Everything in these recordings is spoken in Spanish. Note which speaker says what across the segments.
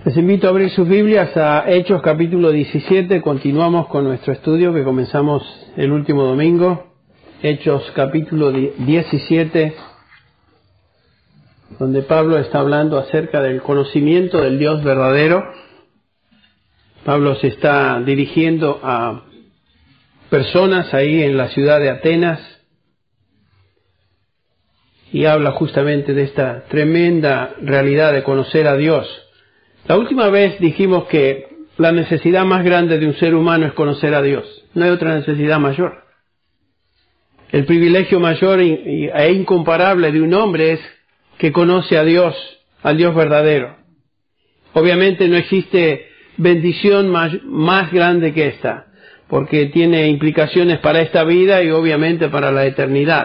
Speaker 1: Les invito a abrir sus Biblias a Hechos capítulo 17. Continuamos con nuestro estudio que comenzamos el último domingo. Hechos capítulo 17, donde Pablo está hablando acerca del conocimiento del Dios verdadero. Pablo se está dirigiendo a personas ahí en la ciudad de Atenas y habla justamente de esta tremenda realidad de conocer a Dios. La última vez dijimos que la necesidad más grande de un ser humano es conocer a Dios. No hay otra necesidad mayor. El privilegio mayor e incomparable de un hombre es que conoce a Dios, al Dios verdadero. Obviamente no existe bendición más grande que esta, porque tiene implicaciones para esta vida y obviamente para la eternidad.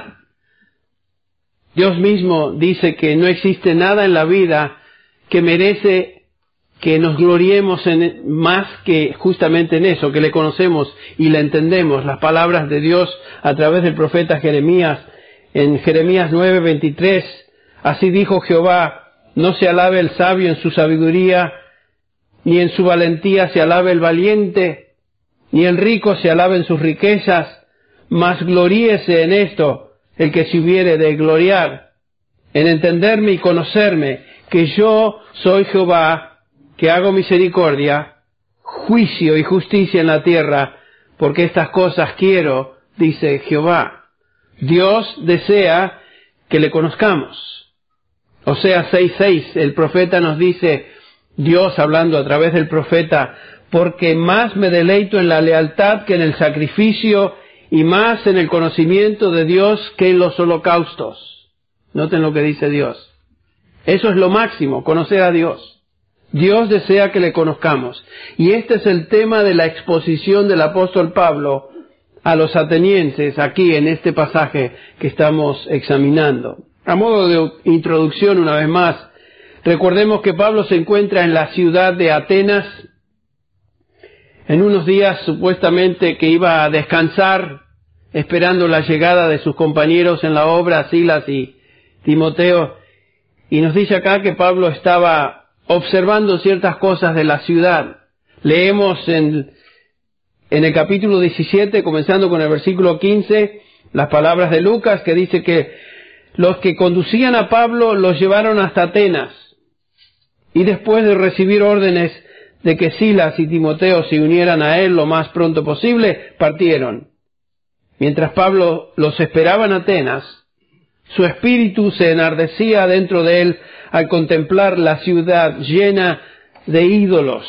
Speaker 1: Dios mismo dice que no existe nada en la vida que merece que nos gloriemos más que justamente en eso, que le conocemos y le entendemos. Las palabras de Dios a través del profeta Jeremías, en Jeremías 9:23, así dijo Jehová: no se alabe el sabio en su sabiduría, ni en su valentía se alabe el valiente, ni el rico se alabe en sus riquezas, mas gloríese en esto el que se hubiere de gloriar, en entenderme y conocerme, que yo soy Jehová, que hago misericordia, juicio y justicia en la tierra, porque estas cosas quiero, dice Jehová. Dios desea que le conozcamos. Oseas 6:6, el profeta nos dice, Dios hablando a través del profeta, porque más me deleito en la lealtad que en el sacrificio, y más en el conocimiento de Dios que en los holocaustos. Noten lo que dice Dios. Eso es lo máximo, conocer a Dios. Dios desea que le conozcamos. Y este es el tema de la exposición del apóstol Pablo a los atenienses aquí en este pasaje que estamos examinando. A modo de introducción, una vez más, recordemos que Pablo se encuentra en la ciudad de Atenas, en unos días supuestamente que iba a descansar, esperando la llegada de sus compañeros en la obra, Silas y Timoteo. Y nos dice acá que Pablo estaba observando ciertas cosas de la ciudad. Leemos en el capítulo 17, comenzando con el versículo 15, las palabras de Lucas, que dice que los que conducían a Pablo los llevaron hasta Atenas, y después de recibir órdenes de que Silas y Timoteo se unieran a él lo más pronto posible, partieron. Mientras Pablo los esperaba en Atenas, su espíritu se enardecía dentro de él al contemplar la ciudad llena de ídolos.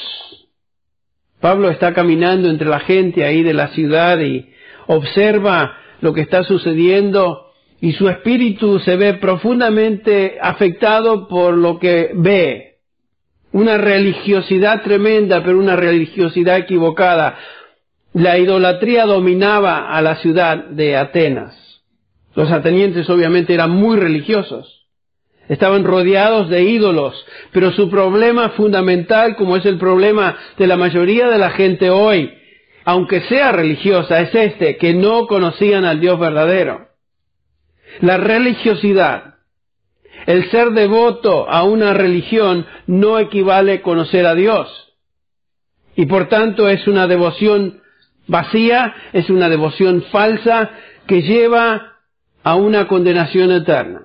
Speaker 1: Pablo está caminando entre la gente ahí de la ciudad y observa lo que está sucediendo, y su espíritu se ve profundamente afectado por lo que ve. Una religiosidad tremenda, pero una religiosidad equivocada. La idolatría dominaba a la ciudad de Atenas. Los atenienses obviamente eran muy religiosos. Estaban rodeados de ídolos, pero su problema fundamental, como es el problema de la mayoría de la gente hoy, aunque sea religiosa, es que no conocían al Dios verdadero. La religiosidad, el ser devoto a una religión, no equivale a conocer a Dios. Y por tanto es una devoción vacía, es una devoción falsa que lleva a una condenación eterna.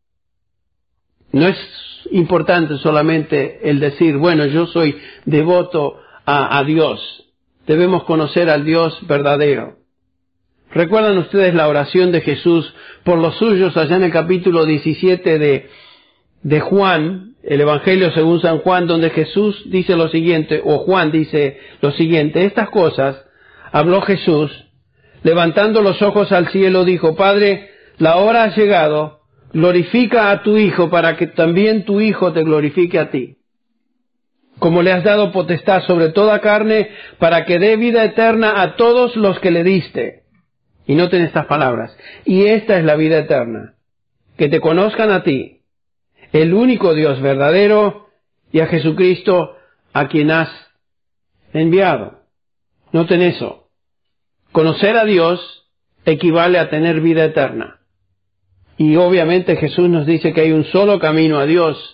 Speaker 1: No es importante solamente el decir, bueno, yo soy devoto a Dios. Debemos conocer al Dios verdadero. ¿Recuerdan ustedes la oración de Jesús por los suyos allá en el capítulo 17 de Juan, el Evangelio según San Juan, donde Jesús dice lo siguiente, o Juan dice lo siguiente: estas cosas habló Jesús, levantando los ojos al cielo, dijo: Padre, la hora ha llegado, glorifica a tu Hijo para que también tu Hijo te glorifique a ti. Como le has dado potestad sobre toda carne, para que dé vida eterna a todos los que le diste. Y noten estas palabras: y esta es la vida eterna, que te conozcan a ti, el único Dios verdadero, y a Jesucristo, a quien has enviado. Noten eso. Conocer a Dios equivale a tener vida eterna. Y obviamente Jesús nos dice que hay un solo camino a Dios,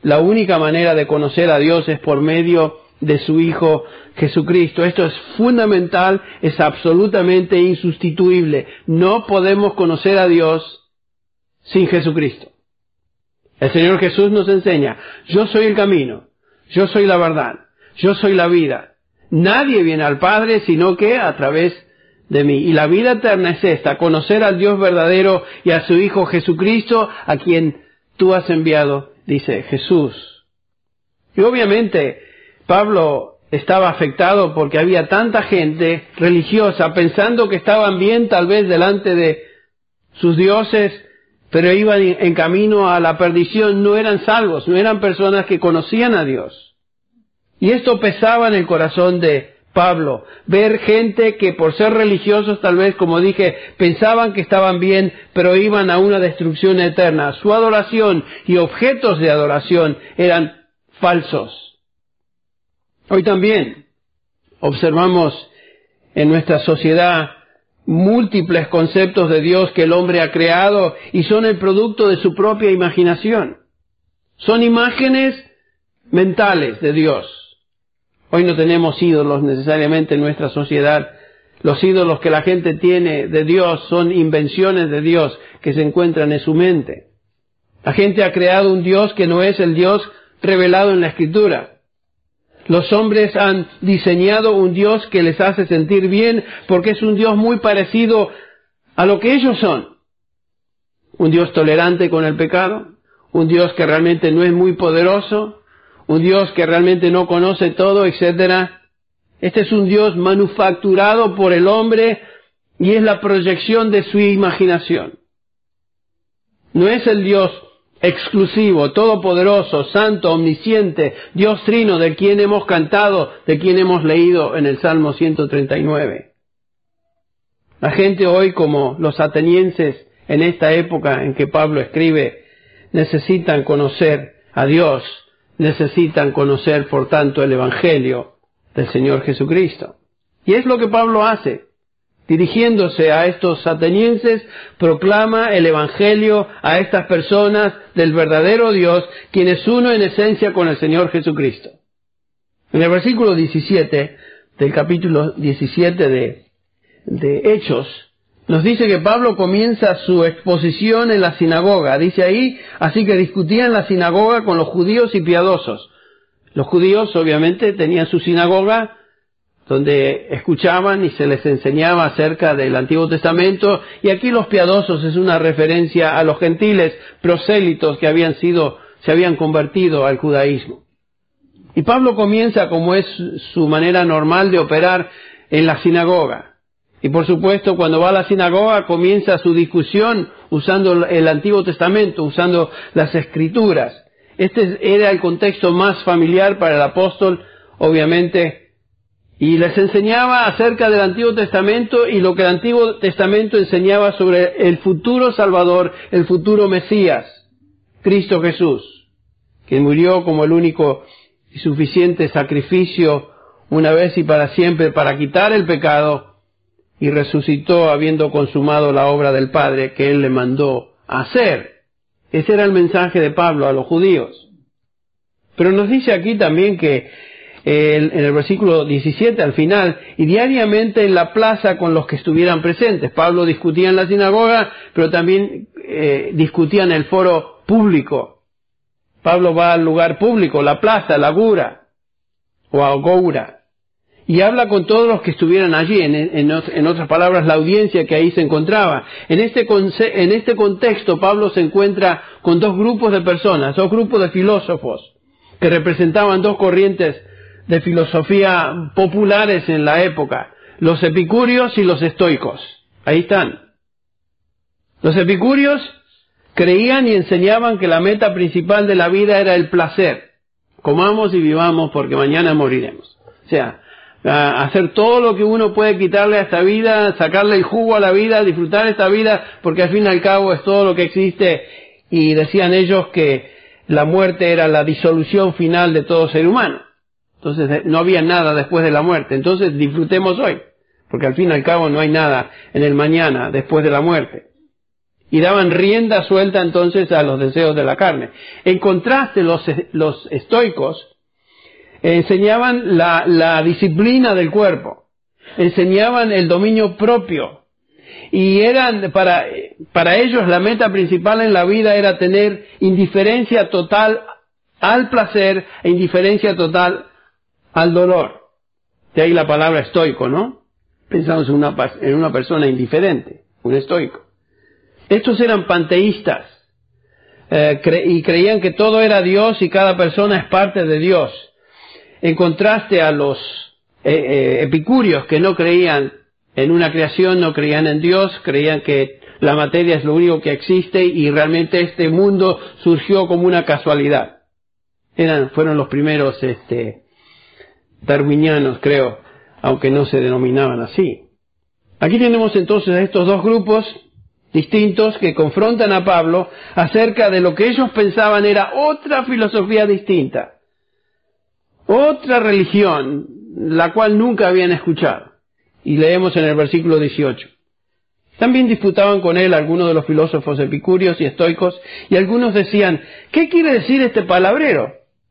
Speaker 1: La única manera de conocer a Dios es por medio de su Hijo Jesucristo. Esto es fundamental, es absolutamente insustituible. No podemos conocer a Dios sin Jesucristo. El Señor Jesús nos enseña, yo soy el camino, yo soy la verdad, yo soy la vida. Nadie viene al Padre sino que a través de mí. Y la vida eterna es esta, conocer al Dios verdadero y a su Hijo Jesucristo, a quien tú has enviado, dice Jesús. Y obviamente Pablo estaba afectado porque había tanta gente religiosa pensando que estaban bien tal vez delante de sus dioses, pero iban en camino a la perdición, no eran salvos, no eran personas que conocían a Dios. Y esto pesaba en el corazón de Pablo, ver gente que por ser religiosos tal vez, como dije, pensaban que estaban bien, pero iban a una destrucción eterna. Su adoración y objetos de adoración eran falsos. Hoy también observamos en nuestra sociedad múltiples conceptos de Dios que el hombre ha creado y son el producto de su propia imaginación. Son imágenes mentales de Dios. Hoy no tenemos ídolos necesariamente en nuestra sociedad. Los ídolos que la gente tiene de Dios son invenciones de Dios que se encuentran en su mente. La gente ha creado un Dios que no es el Dios revelado en la Escritura. Los hombres han diseñado un Dios que les hace sentir bien porque es un Dios muy parecido a lo que ellos son. Un Dios tolerante con el pecado, un Dios que realmente no es muy poderoso, un Dios que realmente no conoce todo, etc. Este es un Dios manufacturado por el hombre y es la proyección de su imaginación. No es el Dios exclusivo, todopoderoso, santo, omnisciente, Dios trino, de quien hemos cantado, de quien hemos leído en el Salmo 139. La gente hoy, como los atenienses en esta época en que Pablo escribe, necesitan conocer a Dios, necesitan conocer, por tanto, el Evangelio del Señor Jesucristo. Y es lo que Pablo hace. Dirigiéndose a estos atenienses, proclama el Evangelio a estas personas del verdadero Dios, quien es uno en esencia con el Señor Jesucristo. En el versículo 17 del capítulo 17 de Hechos, nos dice que Pablo comienza su exposición en la sinagoga. Dice ahí, así que discutía en la sinagoga con los judíos y piadosos. Los judíos obviamente tenían su sinagoga, donde escuchaban y se les enseñaba acerca del Antiguo Testamento, y aquí los piadosos es una referencia a los gentiles prosélitos que se habían convertido al judaísmo. Y Pablo comienza, como es su manera normal de operar, en la sinagoga. Y por supuesto, cuando va a la sinagoga, comienza su discusión usando el Antiguo Testamento, usando las Escrituras. Este era el contexto más familiar para el apóstol, obviamente, y les enseñaba acerca del Antiguo Testamento y lo que el Antiguo Testamento enseñaba sobre el futuro Salvador, el futuro Mesías, Cristo Jesús, que murió como el único y suficiente sacrificio una vez y para siempre para quitar el pecado, y resucitó habiendo consumado la obra del Padre que Él le mandó a hacer. Ese era el mensaje de Pablo a los judíos. Pero nos dice aquí también que en el versículo 17 al final, y diariamente en la plaza con los que estuvieran presentes. Pablo discutía en la sinagoga, pero también discutía en el foro público. Pablo va al lugar público, la plaza, la agora, o agora, y habla con todos los que estuvieran allí, en otras palabras, la audiencia que ahí se encontraba. En este contexto, Pablo se encuentra con dos grupos de personas, dos grupos de filósofos, que representaban dos corrientes de filosofía populares en la época, los epicúreos y los estoicos. Ahí están. Los epicúreos creían y enseñaban que la meta principal de la vida era el placer. Comamos y vivamos porque mañana moriremos. O sea, hacer todo lo que uno puede quitarle a esta vida, sacarle el jugo a la vida, disfrutar esta vida, porque al fin y al cabo es todo lo que existe. Y decían ellos que la muerte era la disolución final de todo ser humano. Entonces no había nada después de la muerte. Entonces disfrutemos hoy, porque al fin y al cabo no hay nada en el mañana después de la muerte. y daban rienda suelta entonces a los deseos de la carne. En contraste, los estoicos enseñaban la disciplina del cuerpo, enseñaban el dominio propio, y eran para ellos la meta principal en la vida era tener indiferencia total al placer e indiferencia total al dolor. De ahí la palabra estoico, ¿no? Pensamos en una persona indiferente, un estoico. Estos eran panteístas y creían que todo era Dios y cada persona es parte de Dios. En contraste a los epicúreos que no creían en una creación, no creían en Dios, creían que la materia es lo único que existe y realmente este mundo surgió como una casualidad. Fueron los primeros darwinianos, creo, aunque no se denominaban así. Aquí tenemos entonces a estos dos grupos distintos que confrontan a Pablo acerca de lo que ellos pensaban era otra filosofía distinta, otra religión, la cual nunca habían escuchado. Y leemos en el versículo 18. También disputaban con él algunos de los filósofos epicúreos y estoicos, y algunos decían, ¿qué quiere decir este palabrero?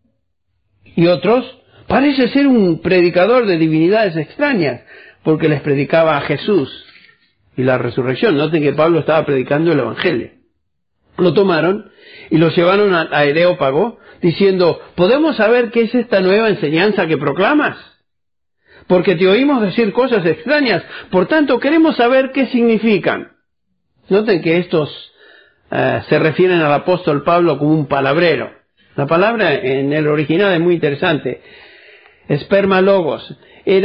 Speaker 1: Y otros, parece ser un predicador de divinidades extrañas, porque les predicaba a Jesús y la resurrección. Noten que Pablo estaba predicando el Evangelio. Lo tomaron y lo llevaron a Areópago, diciendo, ¿podemos saber qué es esta nueva enseñanza que proclamas? Porque te oímos decir cosas extrañas, por tanto queremos saber qué significan. Noten que estos se refieren al apóstol Pablo como un palabrero. La palabra en el original es muy interesante. Espermalogos.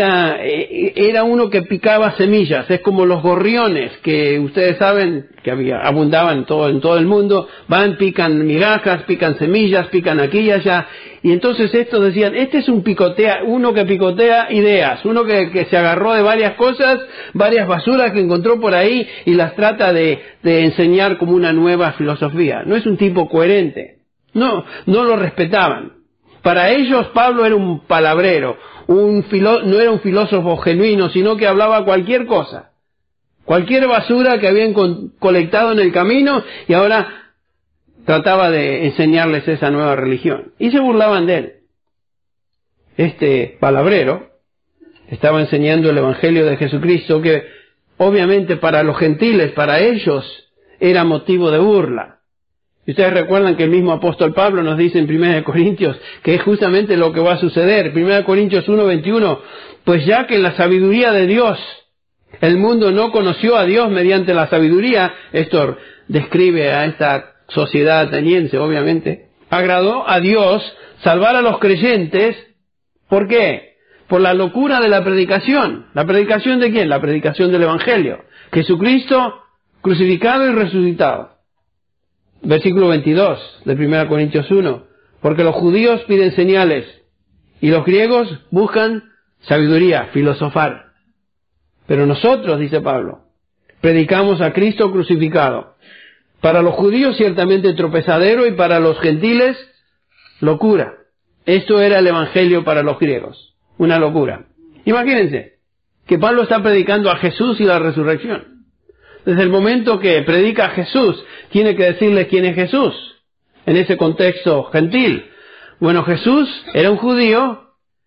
Speaker 1: Era uno que picaba semillas. Es como los gorriones que ustedes saben que abundaban en todo el mundo. Van, pican migajas, pican semillas, pican aquí y allá. Y entonces estos decían, este es uno que picotea ideas, uno que se agarró de varias cosas, varias basuras que encontró por ahí y las trata de enseñar como una nueva filosofía. No es un tipo coherente. No lo respetaban. Para ellos Pablo era un palabrero, no era un filósofo genuino, sino que hablaba cualquier cosa, cualquier basura que habían colectado en el camino y ahora trataba de enseñarles esa nueva religión. Y se burlaban de él. Este palabrero estaba enseñando el Evangelio de Jesucristo, que obviamente para los gentiles, para ellos, era motivo de burla. Y ustedes recuerdan que el mismo apóstol Pablo nos dice en 1 Corintios que es justamente lo que va a suceder. 1 Corintios 1:21, pues ya que en la sabiduría de Dios el mundo no conoció a Dios mediante la sabiduría, esto describe a esta sociedad ateniense, obviamente, agradó a Dios salvar a los creyentes. ¿Por qué? Por la locura de la predicación. ¿La predicación de quién? La predicación del Evangelio. Jesucristo crucificado y resucitado. Versículo 22 de 1 Corintios 1. Porque los judíos piden señales y los griegos buscan sabiduría, filosofar. Pero nosotros, dice Pablo, predicamos a Cristo crucificado. Para los judíos ciertamente tropezadero y para los gentiles locura. Esto era el evangelio para los griegos. Una locura. Imagínense que Pablo está predicando a Jesús y la resurrección. Desde el momento que predica a Jesús, tiene que decirles quién es Jesús en ese contexto gentil. Bueno, Jesús era un judío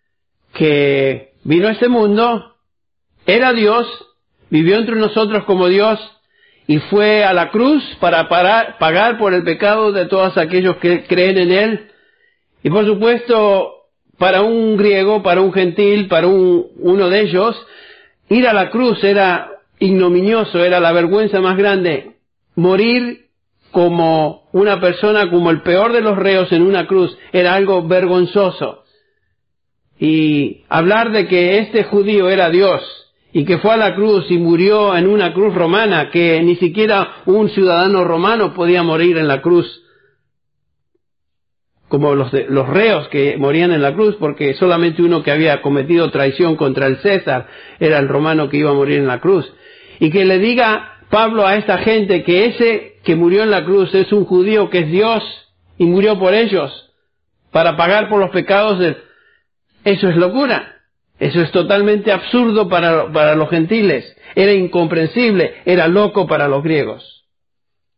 Speaker 1: que vino a este mundo, era Dios, vivió entre nosotros como Dios y fue a la cruz para pagar por el pecado de todos aquellos que creen en Él. Y por supuesto, para un griego, para un gentil, para uno de ellos, ir a la cruz era ignominioso, era la vergüenza más grande. Morir como una persona, como el peor de los reos en una cruz, era algo vergonzoso. Y hablar de que este judío era Dios y que fue a la cruz y murió en una cruz romana, que ni siquiera un ciudadano romano podía morir en la cruz, como los reos que morían en la cruz, porque solamente uno que había cometido traición contra el César era el romano que iba a morir en la cruz. Y que le diga Pablo a esta gente que ese que murió en la cruz es un judío que es Dios y murió por ellos para pagar por los pecados eso es locura. Eso es totalmente absurdo para los gentiles. Era incomprensible, era loco para los griegos.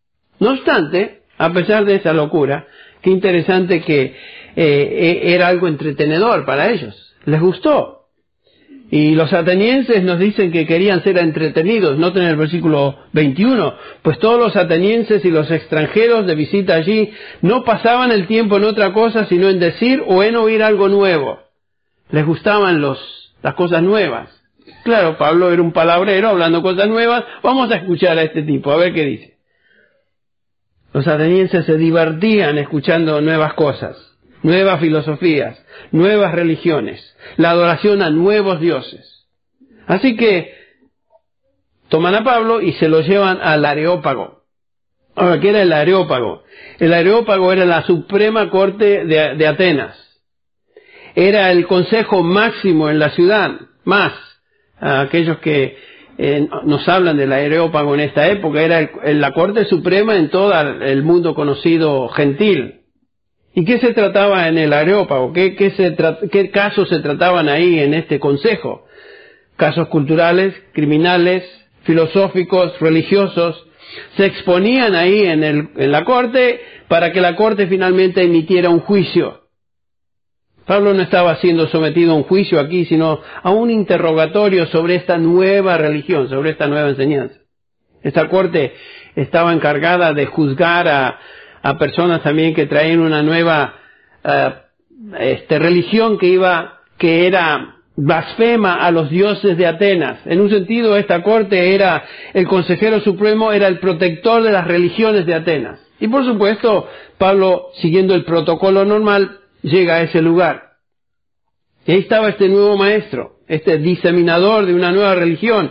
Speaker 1: No obstante, a pesar de esa locura, qué interesante que era algo entretenedor para ellos. Les gustó. Y los atenienses nos dicen que querían ser entretenidos. Noten el versículo 21. Pues todos los atenienses y los extranjeros de visita allí no pasaban el tiempo en otra cosa sino en decir o en oír algo nuevo. Les gustaban las cosas nuevas. Claro, Pablo era un palabrero hablando cosas nuevas. Vamos a escuchar a este tipo, a ver qué dice. Los atenienses se divertían escuchando nuevas cosas, nuevas filosofías, nuevas religiones, la adoración a nuevos dioses. Así que toman a Pablo y se lo llevan al Areópago. Ahora, ¿qué era el Areópago? El Areópago era la suprema corte de Atenas. Era el consejo máximo en la ciudad, más aquellos que nos hablan del Areópago en esta época, era la corte suprema en todo el mundo conocido gentil. ¿Y qué se trataba en el Areópago? ¿Qué casos se trataban ahí en este consejo? Casos culturales, criminales, filosóficos, religiosos. Se exponían ahí en la corte para que la corte finalmente emitiera un juicio. Pablo no estaba siendo sometido a un juicio aquí, sino a un interrogatorio sobre esta nueva religión, sobre esta nueva enseñanza. Esta corte estaba encargada de juzgar a personas también que traían una nueva religión que era blasfema a los dioses de Atenas. En un sentido, esta corte era el consejero supremo, era el protector de las religiones de Atenas. Y por supuesto, Pablo, siguiendo el protocolo normal, llega a ese lugar. Y ahí estaba este nuevo maestro, este diseminador de una nueva religión,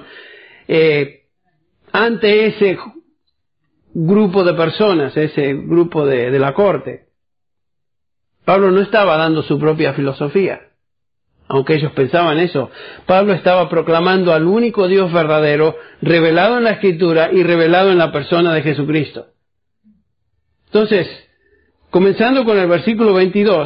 Speaker 1: ante ese grupo de personas, ese grupo de la corte. Pablo no estaba dando su propia filosofía, aunque ellos pensaban eso. Pablo estaba proclamando al único Dios verdadero, revelado en la Escritura y revelado en la persona de Jesucristo. Entonces, comenzando con el versículo 22,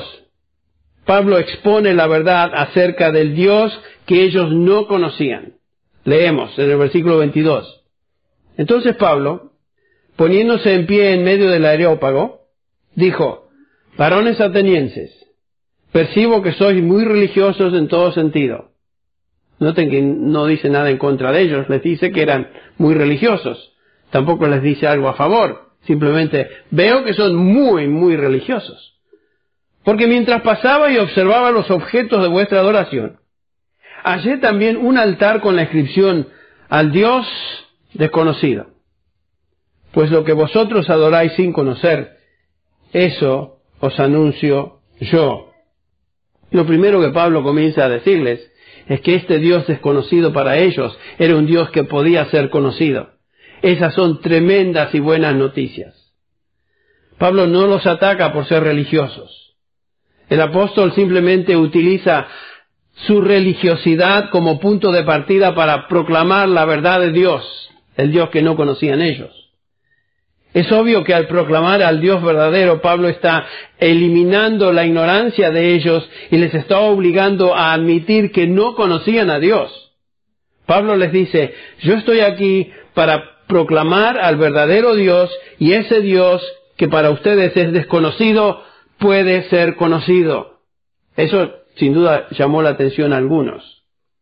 Speaker 1: Pablo expone la verdad acerca del Dios que ellos no conocían. Leemos en el versículo 22. Entonces Pablo, poniéndose en pie en medio del Areópago, dijo: varones atenienses, percibo que sois muy religiosos en todo sentido. Noten que no dice nada en contra de ellos, les dice que eran muy religiosos. Tampoco les dice algo a favor. Simplemente, veo que son muy, muy religiosos. Porque mientras pasaba y observaba los objetos de vuestra adoración, hallé también un altar con la inscripción: al Dios desconocido. Pues lo que vosotros adoráis sin conocer, eso os anuncio yo. Lo primero que Pablo comienza a decirles es que este Dios desconocido para ellos era un Dios que podía ser conocido. Esas son tremendas y buenas noticias. Pablo no los ataca por ser religiosos. El apóstol simplemente utiliza su religiosidad como punto de partida para proclamar la verdad de Dios, el Dios que no conocían ellos. Es obvio que al proclamar al Dios verdadero, Pablo está eliminando la ignorancia de ellos y les está obligando a admitir que no conocían a Dios. Pablo les dice: yo estoy aquí para proclamar al verdadero Dios, y ese Dios que para ustedes es desconocido puede ser conocido. Eso sin duda llamó la atención a algunos.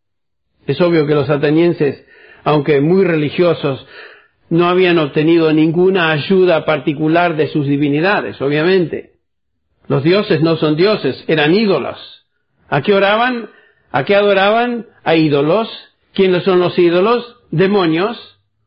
Speaker 1: Es obvio que los atenienses, aunque muy religiosos, no habían obtenido ninguna ayuda particular de sus divinidades, obviamente. Los dioses no son dioses, eran ídolos. ¿A qué oraban? ¿A qué adoraban? A ídolos. ¿Quiénes son los ídolos? Demonios.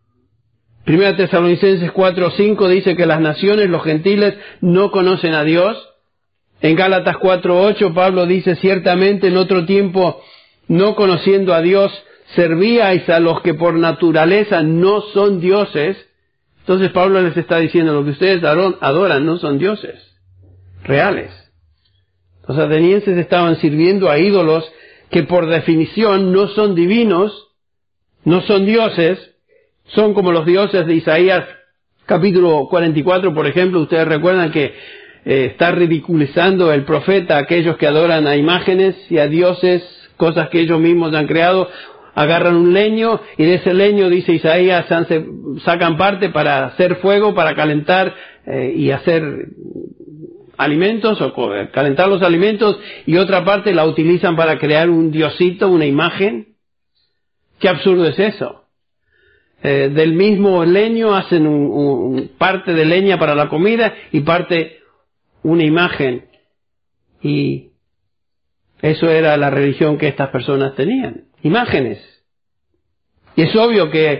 Speaker 1: 1 Tesalonicenses 4:5 dice que las naciones, los gentiles, no conocen a Dios. En Gálatas 4:8 Pablo dice: ciertamente en otro tiempo, no conociendo a Dios, servíais a los que por naturaleza no son dioses. Entonces Pablo les está diciendo: lo que ustedes adoran no son dioses reales. Los atenienses estaban sirviendo a ídolos que por definición no son divinos, no son dioses. Son como los dioses de Isaías capítulo 44, por ejemplo. Ustedes recuerdan que está ridiculizando el profeta a aquellos que adoran a imágenes y a dioses, cosas que ellos mismos han creado. agarran un leño y de ese leño, dice Isaías, sacan parte para hacer fuego, para calentar y hacer alimentos o calentar los alimentos, y otra parte la utilizan para crear un diosito, una imagen. ¿Qué absurdo es eso? Del mismo leño hacen parte de leña para la comida y parte una imagen. Y eso era la religión que estas personas tenían. Imágenes. Y es obvio que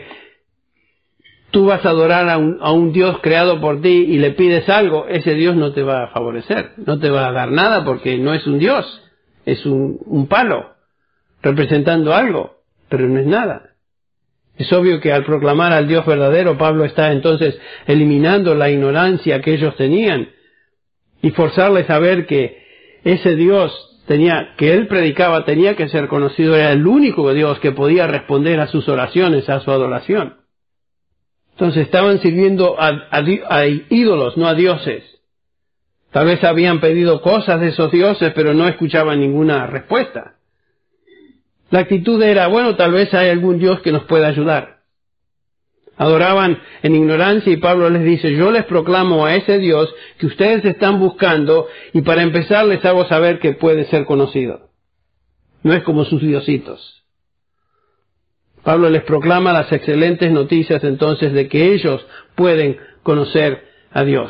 Speaker 1: tú vas a adorar a un Dios creado por ti y le pides algo, ese Dios no te va a favorecer, no te va a dar nada porque no es un Dios, es un palo representando algo, pero no es nada. Es obvio que al proclamar al Dios verdadero, Pablo está entonces eliminando la ignorancia que ellos tenían y forzarles a ver que ese Dios que él predicaba tenía que ser conocido, era el único Dios que podía responder a sus oraciones, a su adoración. Entonces estaban sirviendo a ídolos, no a dioses. Tal vez habían pedido cosas de esos dioses, pero no escuchaban ninguna respuesta. La actitud era, bueno, tal vez hay algún Dios que nos pueda ayudar. Adoraban en ignorancia y Pablo les dice, yo les proclamo a ese Dios que ustedes están buscando y para empezar les hago saber que puede ser conocido. No es como sus diositos. Pablo les proclama las excelentes noticias entonces de que ellos pueden conocer a Dios.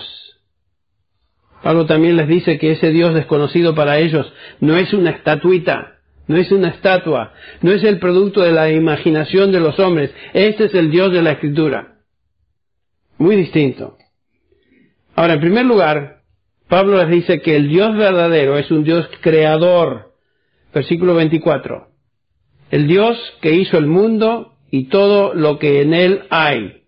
Speaker 1: Pablo también les dice que ese Dios desconocido para ellos no es una estatuita, no es una estatua, no es el producto de la imaginación de los hombres. Este es el Dios de la Escritura. Muy distinto. Ahora, en primer lugar, Pablo les dice que el Dios verdadero es un Dios creador. Versículo 24. El Dios que hizo el mundo y todo lo que en él hay.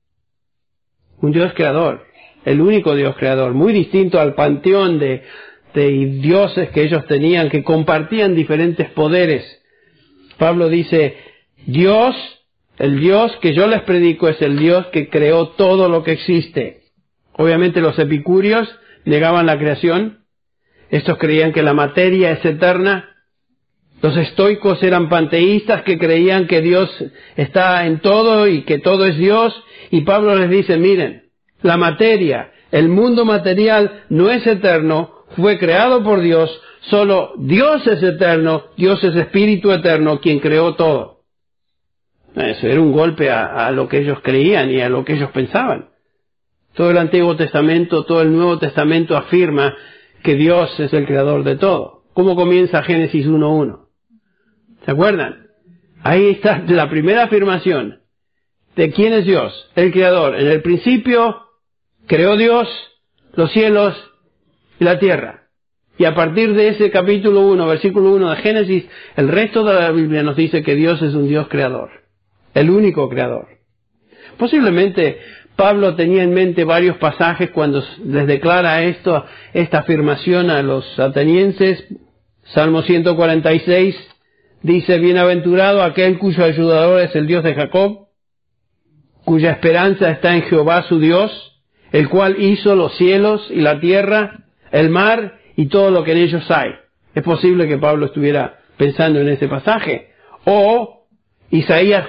Speaker 1: Un Dios creador. El único Dios creador. Muy distinto al panteón de dioses que ellos tenían, que compartían diferentes poderes. Pablo dice, Dios, el Dios que yo les predico es el Dios que creó todo lo que existe. Obviamente los epicúreos negaban la creación. Estos creían que la materia es eterna. Los estoicos eran panteístas que creían que Dios está en todo y que todo es Dios. Y Pablo les dice, miren, la materia, el mundo material no es eterno, fue creado por Dios, solo Dios es eterno, Dios es espíritu eterno, quien creó todo. Eso era un golpe a lo que ellos creían y a lo que ellos pensaban. Todo el Antiguo Testamento, todo el Nuevo Testamento afirma que Dios es el creador de todo. ¿Cómo comienza Génesis 1:1? ¿Se acuerdan? Ahí está la primera afirmación de quién es Dios, el creador. En el principio creó Dios los cielos y la tierra. Y a partir de ese capítulo 1, versículo 1 de Génesis, el resto de la Biblia nos dice que Dios es un Dios creador, el único creador. Posiblemente Pablo tenía en mente varios pasajes cuando les declara esta afirmación a los atenienses. Salmo 146 dice, bienaventurado aquel cuyo ayudador es el Dios de Jacob, cuya esperanza está en Jehová su Dios, el cual hizo los cielos y la tierra, el mar y todo lo que en ellos hay. Es posible que Pablo estuviera pensando en ese pasaje. O Isaías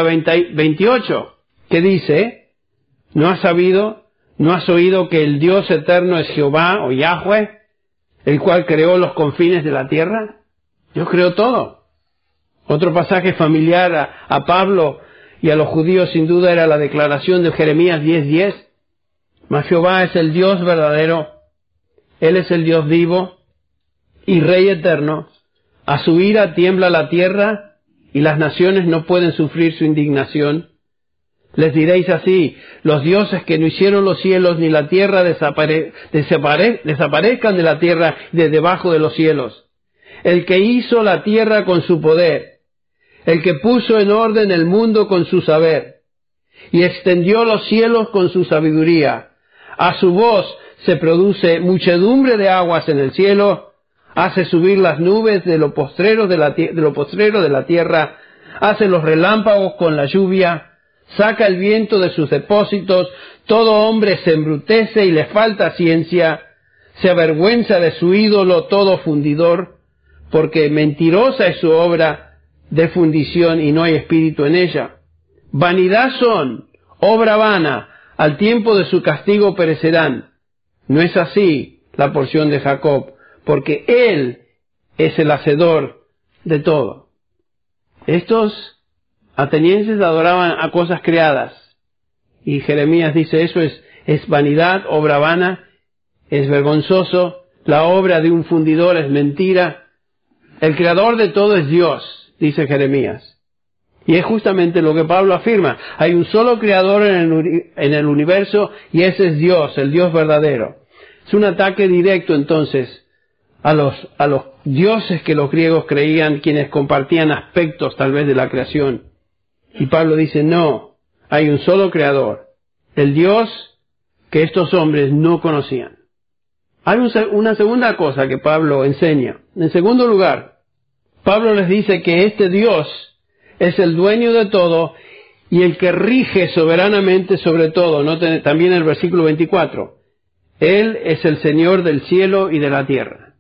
Speaker 1: 40:28, que dice, ¿no has oído que el Dios eterno es Jehová o Yahweh, el cual creó los confines de la tierra? Dios creó todo. Otro pasaje familiar a Pablo y a los judíos sin duda era la declaración de Jeremías 10:10. Mas Jehová es el Dios verdadero, Él es el Dios vivo y Rey eterno. A su ira tiembla la tierra y las naciones no pueden sufrir su indignación. Les diréis así, los dioses que no hicieron los cielos ni la tierra desaparezcan de la tierra y de debajo de los cielos. El que hizo la tierra con su poder, el que puso en orden el mundo con su saber y extendió los cielos con su sabiduría. A su voz se produce muchedumbre de aguas en el cielo, hace subir las nubes de lo postrero de la tierra, hace los relámpagos con la lluvia, saca el viento de sus depósitos, todo hombre se embrutece y le falta ciencia, se avergüenza de su ídolo todo fundidor, porque mentirosa es su obra, de fundición y no hay espíritu en ella. Vanidad son, obra vana, al tiempo de su castigo perecerán. No es así la porción de Jacob, porque él es el hacedor de todo. Estos atenienses adoraban a cosas creadas, y Jeremías dice eso es vanidad, obra vana, es vergonzoso, la obra de un fundidor es mentira. El creador de todo es Dios, dice Jeremías. Y es justamente lo que Pablo afirma. Hay un solo creador en el universo y ese es Dios, el Dios verdadero. Es un ataque directo entonces a los dioses que los griegos creían, quienes compartían aspectos tal vez de la creación. Y Pablo dice, no, hay un solo creador, el Dios que estos hombres no conocían. Hay una segunda cosa que Pablo enseña. En segundo lugar, Pablo les dice que este Dios es el dueño de todo y el que rige soberanamente sobre todo. Noten también el versículo 24. Él es el Señor del cielo y de la tierra.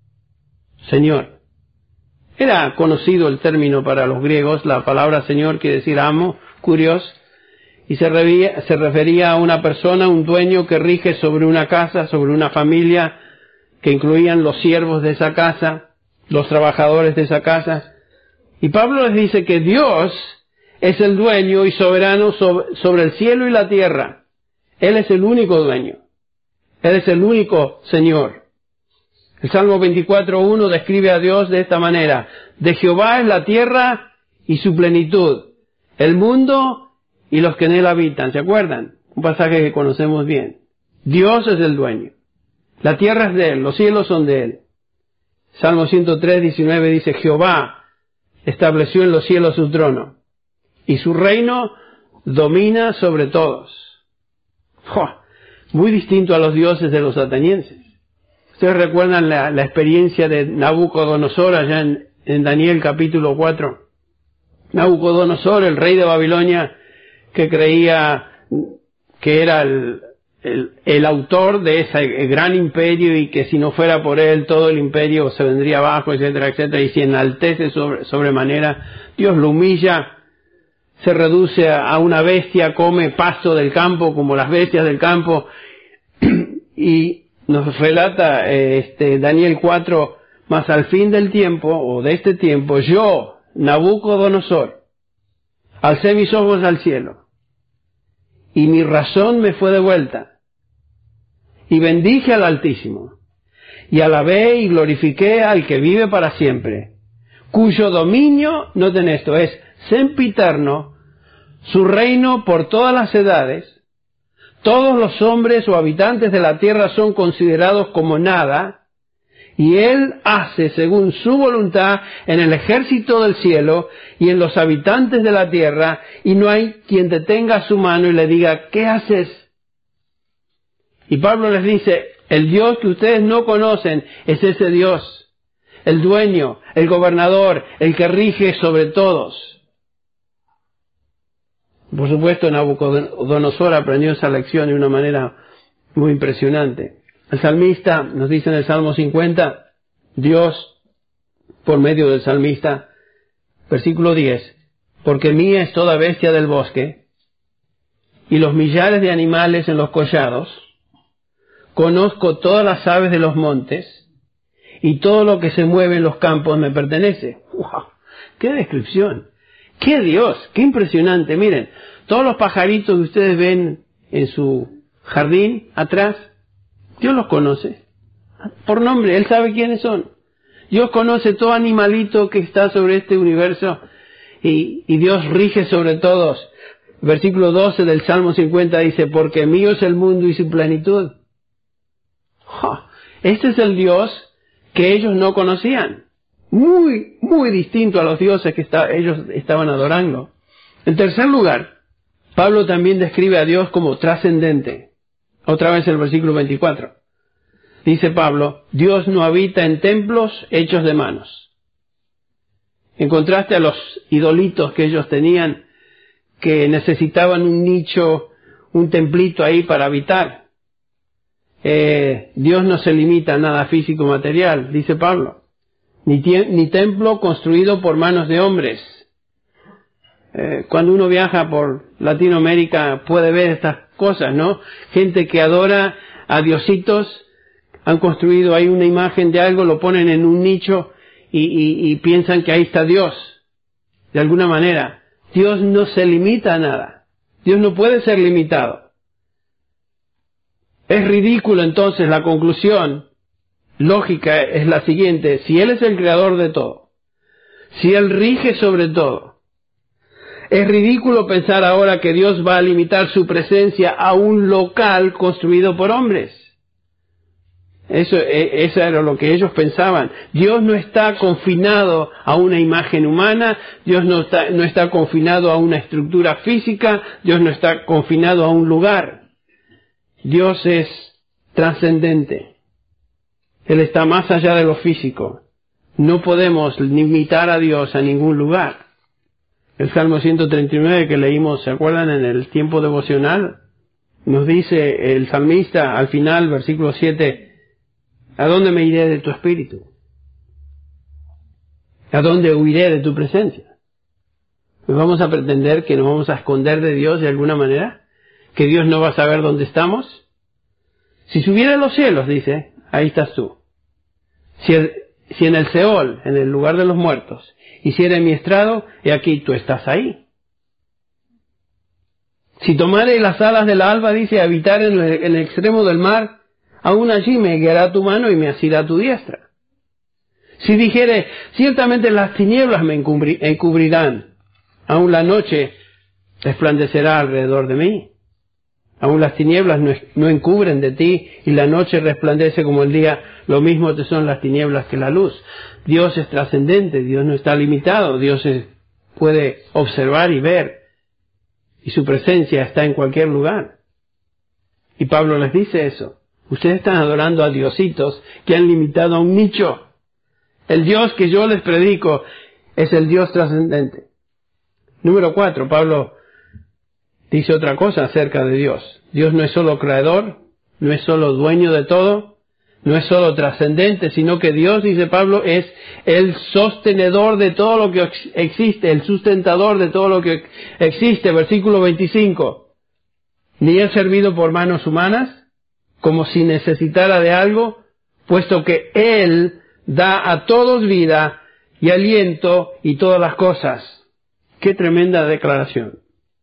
Speaker 1: Señor. Era conocido el término para los griegos. La palabra Señor quiere decir amo, kurios, y se refería a una persona, un dueño que rige sobre una casa, sobre una familia, que incluían los siervos de esa casa, los trabajadores de esa casa. Y Pablo les dice que Dios es el dueño y soberano sobre el cielo y la tierra. Él es el único dueño. Él es el único Señor. El Salmo 24:1 describe a Dios de esta manera. De Jehová es la tierra y su plenitud, el mundo y los que en él habitan. ¿Se acuerdan? Un pasaje que conocemos bien. Dios es el dueño. La tierra es de él, los cielos son de él. Salmo 103:19 dice, Jehová estableció en los cielos su trono, y su reino domina sobre todos. Muy distinto a los dioses de los atenienses. Ustedes recuerdan la experiencia de Nabucodonosor allá en Daniel capítulo 4. Nabucodonosor, el rey de Babilonia, que creía que era el autor de ese gran imperio y que si no fuera por él todo el imperio se vendría abajo, etcétera, etcétera, y se enaltece sobremanera, Dios lo humilla, se reduce a una bestia, come pasto del campo como las bestias del campo, y nos relata Daniel 4, mas al fin del tiempo, o de este tiempo, yo, Nabucodonosor, alcé mis ojos al cielo, y mi razón me fue devuelta, y bendije al Altísimo, y alabé y glorifiqué al que vive para siempre, cuyo dominio, noten esto, es sempiterno, su reino por todas las edades. Todos los hombres o habitantes de la tierra son considerados como nada, y Él hace según su voluntad en el ejército del cielo y en los habitantes de la tierra, y no hay quien detenga su mano y le diga, ¿qué haces? Y Pablo les dice, el Dios que ustedes no conocen es ese Dios, el dueño, el gobernador, el que rige sobre todos. Por supuesto, Nabucodonosor aprendió esa lección de una manera muy impresionante. El salmista nos dice en el Salmo 50, Dios, por medio del salmista, versículo 10, porque mía es toda bestia del bosque, y los millares de animales en los collados, conozco todas las aves de los montes, y todo lo que se mueve en los campos me pertenece. ¡Wow! ¡Qué descripción! ¡Qué Dios! ¡Qué impresionante! Miren, todos los pajaritos que ustedes ven en su jardín atrás, Dios los conoce. Por nombre, Él sabe quiénes son. Dios conoce todo animalito que está sobre este universo y Dios rige sobre todos. Versículo 12 del Salmo 50 dice, porque mío es el mundo y su plenitud. Este es el Dios que ellos no conocían. Muy, muy distinto a los dioses que ellos estaban adorando. En tercer lugar, Pablo también describe a Dios como trascendente. Otra vez el versículo 24. Dice Pablo, Dios no habita en templos hechos de manos. En contraste a los idolitos que ellos tenían, que necesitaban un nicho, un templito ahí para habitar. Dios no se limita a nada físico material, dice Pablo. ni templo construido por manos de hombres. Cuando uno viaja por Latinoamérica puede ver estas cosas, ¿no? Gente que adora a diositos, han construido ahí una imagen de algo, lo ponen en un nicho y piensan que ahí está Dios. De alguna manera, Dios no se limita a nada. Dios no puede ser limitado. Es ridículo entonces la conclusión lógica es la siguiente: si Él es el creador de todo, si Él rige sobre todo, es ridículo pensar ahora que Dios va a limitar su presencia a un local construido por hombres. Eso era lo que ellos pensaban. Dios no está confinado a una imagen humana, Dios no está confinado a una estructura física, Dios no está confinado a un lugar. Dios es trascendente. Él está más allá de lo físico. No podemos limitar a Dios a ningún lugar. El Salmo 139 que leímos, ¿se acuerdan? En el tiempo devocional, nos dice el salmista al final, versículo 7, ¿a dónde me iré de tu espíritu? ¿A dónde huiré de tu presencia? ¿Pues vamos a pretender que nos vamos a esconder de Dios de alguna manera? ¿Que Dios no va a saber dónde estamos? Si subiera a los cielos, dice, ahí estás tú. Si en el Seol, en el lugar de los muertos, hiciera mi estrado, he aquí tú estás ahí. Si tomare las alas del alba, dice, habitar en el extremo del mar, aún allí me guiará tu mano y me asirá tu diestra. Si dijere, ciertamente las tinieblas me encubrirán, aún la noche resplandecerá alrededor de mí. Aún las tinieblas no encubren de ti, y la noche resplandece como el día, lo mismo te son las tinieblas que la luz. Dios es trascendente, Dios no está limitado, Dios puede observar y ver, y su presencia está en cualquier lugar. Y Pablo les dice eso. Ustedes están adorando a diositos que han limitado a un nicho. El Dios que yo les predico es el Dios trascendente. Número 4, Pablo dice otra cosa acerca de Dios. Dios no es solo creador, no es solo dueño de todo, no es solo trascendente, sino que Dios, dice Pablo, es el sostenedor de todo lo que existe, el sustentador de todo lo que existe. Versículo 25. Ni es servido por manos humanas, como si necesitara de algo, puesto que Él da a todos vida y aliento y todas las cosas. ¡Qué tremenda declaración!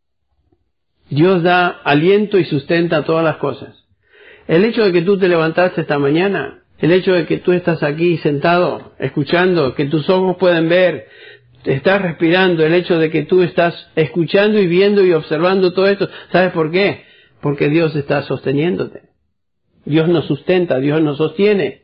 Speaker 1: Dios da aliento y sustenta todas las cosas. El hecho de que tú te levantaste esta mañana, el hecho de que tú estás aquí sentado, escuchando, que tus ojos pueden ver, estás respirando, el hecho de que tú estás escuchando y viendo y observando todo esto, ¿sabes por qué? Porque Dios está sosteniéndote. Dios nos sustenta, Dios nos sostiene.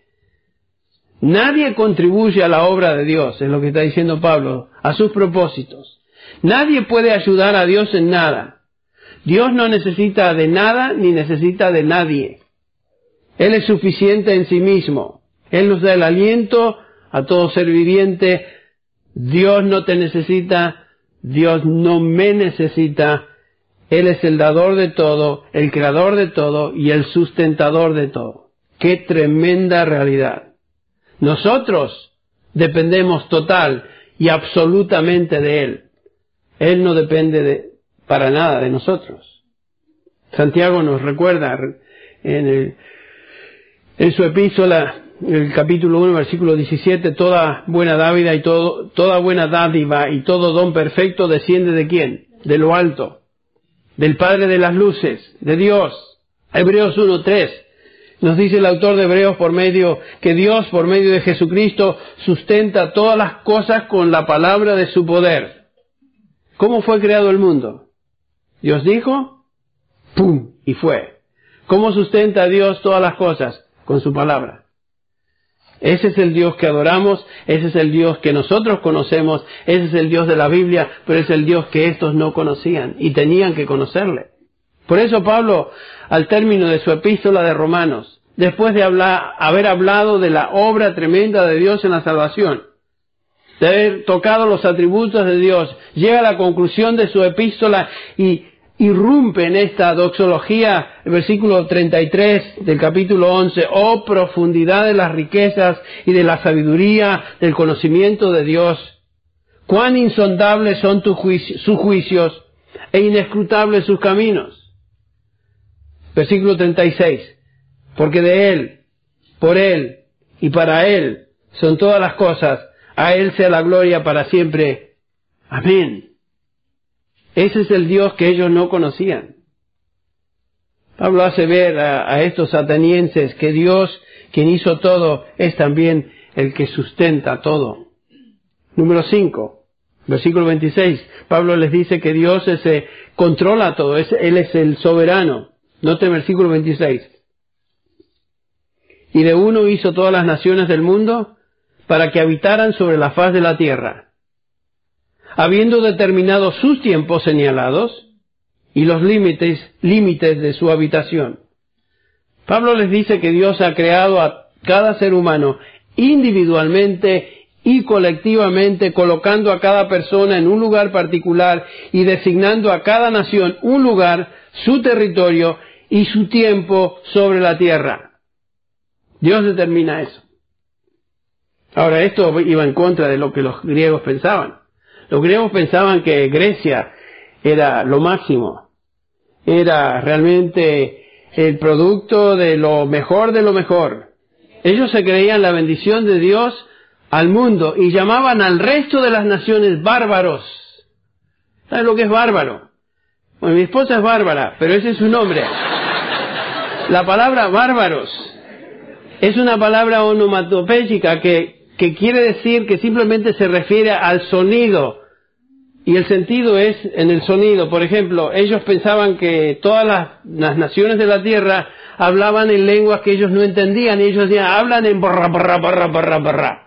Speaker 1: Nadie contribuye a la obra de Dios, es lo que está diciendo Pablo, a sus propósitos. Nadie puede ayudar a Dios en nada. Dios no necesita de nada ni necesita de nadie. Él es suficiente en sí mismo. Él nos da el aliento a todo ser viviente. Dios no te necesita, Dios no me necesita. Él es el dador de todo, el creador de todo y el sustentador de todo. ¡Qué tremenda realidad! Nosotros dependemos total y absolutamente de Él. Él no depende para nada de nosotros. Santiago nos recuerda en su epístola, en el capítulo 1, versículo 17, toda buena dádiva y todo don perfecto desciende ¿de quién? De lo alto, del Padre de las luces, de Dios. Hebreos 1:3 nos dice el autor de Hebreos que Dios por medio de Jesucristo sustenta todas las cosas con la palabra de su poder. ¿Cómo fue creado el mundo? Dios dijo, ¡pum! Y fue. ¿Cómo sustenta Dios todas las cosas? Con su palabra. Ese es el Dios que adoramos, ese es el Dios que nosotros conocemos, ese es el Dios de la Biblia, pero es el Dios que estos no conocían y tenían que conocerle. Por eso Pablo, al término de su epístola de Romanos, después de haber hablado de la obra tremenda de Dios en la salvación, de haber tocado los atributos de Dios, llega a la conclusión de su epístola y irrumpe en esta doxología, el versículo 33 del capítulo 11, oh profundidad de las riquezas y de la sabiduría, del conocimiento de Dios. Cuán insondables son sus juicios e inescrutables sus caminos. Versículo 36, porque de Él, por Él y para Él son todas las cosas, a Él sea la gloria para siempre. Amén. Ese es el Dios que ellos no conocían. Pablo hace ver a estos atenienses que Dios, quien hizo todo, es también el que sustenta todo. Número 5, versículo 26. Pablo les dice que Dios controla todo, Él es el soberano. Note el versículo 26. Y de uno hizo todas las naciones del mundo para que habitaran sobre la faz de la tierra, habiendo determinado sus tiempos señalados y los límites de su habitación. Pablo les dice que Dios ha creado a cada ser humano individualmente y colectivamente, colocando a cada persona en un lugar particular y designando a cada nación un lugar, su territorio y su tiempo sobre la tierra. Dios determina eso. Ahora, esto iba en contra de lo que los griegos pensaban. Los griegos pensaban que Grecia era lo máximo, era realmente el producto de lo mejor de lo mejor. Ellos se creían la bendición de Dios al mundo y llamaban al resto de las naciones bárbaros. ¿Sabes lo que es bárbaro? Bueno, mi esposa es bárbara, pero ese es su nombre. La palabra bárbaros es una palabra onomatopéyica que quiere decir que simplemente se refiere al sonido. Y el sentido es en el sonido. Por ejemplo, ellos pensaban que todas las naciones de la tierra hablaban en lenguas que ellos no entendían. Y ellos decían, hablan en borra, borra, borra, borra, borra.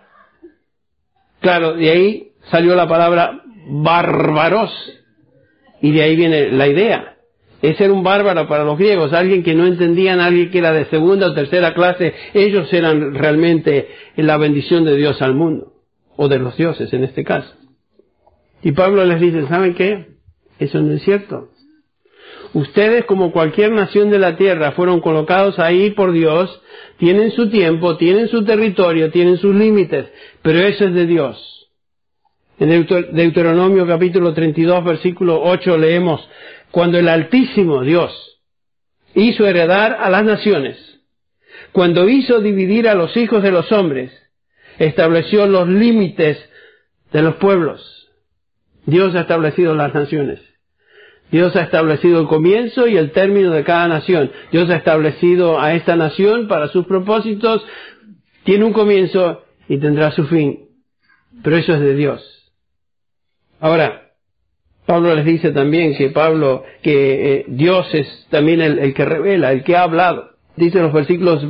Speaker 1: Claro, de ahí salió la palabra bárbaros. Y de ahí viene la idea. Ese era un bárbaro para los griegos, alguien que no entendían, alguien que era de segunda o tercera clase. Ellos eran realmente la bendición de Dios al mundo. O de los dioses en este caso. Y Pablo les dice, ¿saben qué? Eso no es cierto. Ustedes, como cualquier nación de la tierra, fueron colocados ahí por Dios, tienen su tiempo, tienen su territorio, tienen sus límites, pero eso es de Dios. En Deuteronomio capítulo 32, versículo 8 leemos, cuando el Altísimo Dios hizo heredar a las naciones, cuando hizo dividir a los hijos de los hombres, estableció los límites de los pueblos. Dios ha establecido las naciones. Dios ha establecido el comienzo y el término de cada nación. Dios ha establecido a esta nación para sus propósitos. Tiene un comienzo y tendrá su fin. Pero eso es de Dios. Ahora, Pablo les dice también que Dios es también el que revela, el que ha hablado. Dice en los versículos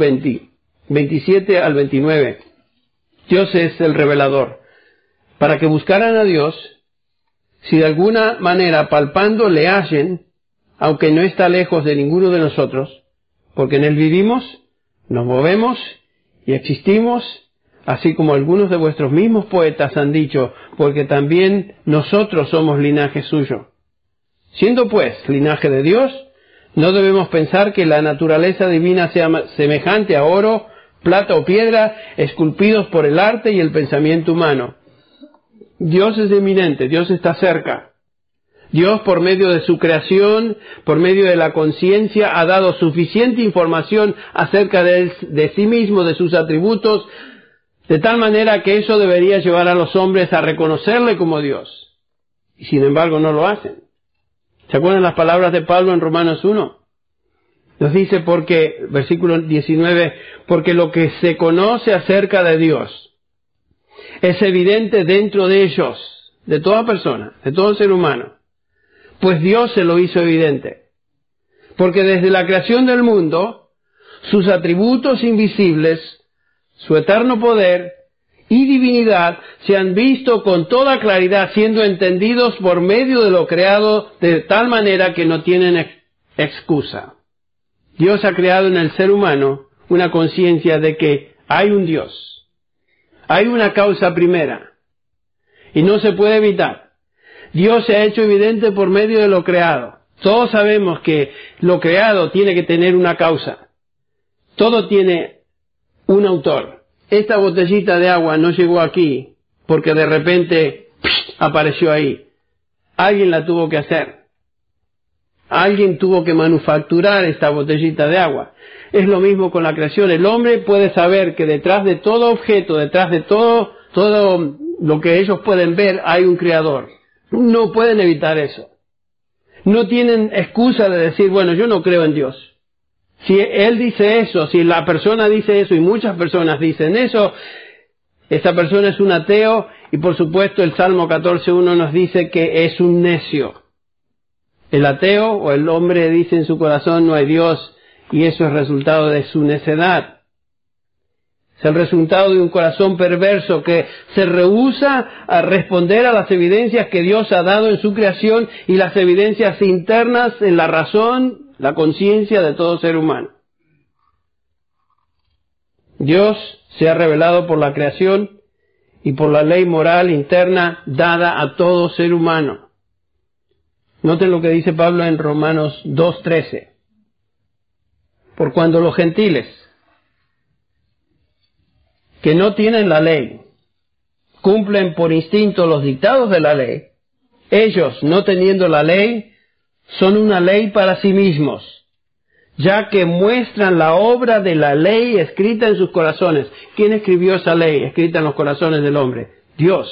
Speaker 1: 27 al 29. Dios es el revelador. Para que buscaran a Dios, si de alguna manera palpando le hallen, aunque no está lejos de ninguno de nosotros, porque en Él vivimos, nos movemos y existimos, así como algunos de vuestros mismos poetas han dicho, porque también nosotros somos linaje suyo. Siendo pues linaje de Dios, no debemos pensar que la naturaleza divina sea semejante a oro, plata o piedra, esculpidos por el arte y el pensamiento humano. Dios es eminente, Dios está cerca. Dios, por medio de su creación, por medio de la conciencia, ha dado suficiente información acerca de sí mismo, de sus atributos, de tal manera que eso debería llevar a los hombres a reconocerle como Dios. Y sin embargo no lo hacen. ¿Se acuerdan las palabras de Pablo en Romanos 1? Nos dice versículo 19, porque lo que se conoce acerca de Dios es evidente dentro de ellos, de toda persona, de todo ser humano, pues Dios se lo hizo evidente. Porque desde la creación del mundo, sus atributos invisibles, su eterno poder y divinidad se han visto con toda claridad, siendo entendidos por medio de lo creado de tal manera que no tienen excusa. Dios ha creado en el ser humano una conciencia de que hay un Dios. Hay una causa primera y no se puede evitar. Dios se ha hecho evidente por medio de lo creado. Todos sabemos que lo creado tiene que tener una causa. Todo tiene un autor. Esta botellita de agua no llegó aquí porque de repente apareció ahí. Alguien la tuvo que hacer. Alguien tuvo que manufacturar esta botellita de agua. Es lo mismo con la creación. El hombre puede saber que detrás de todo objeto, detrás de todo lo que ellos pueden ver, hay un creador. No pueden evitar eso. No tienen excusa de decir, bueno, yo no creo en Dios. Si él dice eso, si la persona dice eso, y muchas personas dicen eso, esa persona es un ateo, y por supuesto el Salmo 14:1 nos dice que es un necio. El ateo o el hombre dice en su corazón no hay Dios, y eso es resultado de su necedad. Es el resultado de un corazón perverso que se rehúsa a responder a las evidencias que Dios ha dado en su creación y las evidencias internas en la razón, la conciencia de todo ser humano. Dios se ha revelado por la creación y por la ley moral interna dada a todo ser humano. Noten lo que dice Pablo en Romanos 2:13. Por cuando los gentiles, que no tienen la ley, cumplen por instinto los dictados de la ley, ellos, no teniendo la ley, son una ley para sí mismos, ya que muestran la obra de la ley escrita en sus corazones. ¿Quién escribió esa ley escrita en los corazones del hombre? Dios.